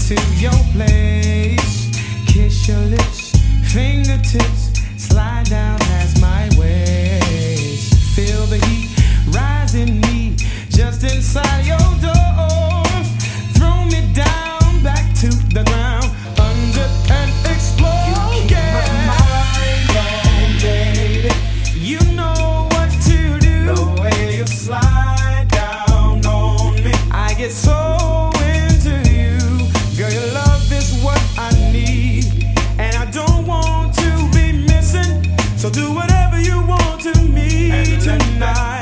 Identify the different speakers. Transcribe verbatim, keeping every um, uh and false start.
Speaker 1: to your place. Kiss your lips, fingertips, slide down past my waist. Feel the heat rise in me just inside your door. Throw me down back to the ground under and explode. You keep my mind on, baby. You know what to do. The way you slide down on me, I get so into you. Girl, your love is what I need, and I don't want to be missing. So do whatever you want to me tonight.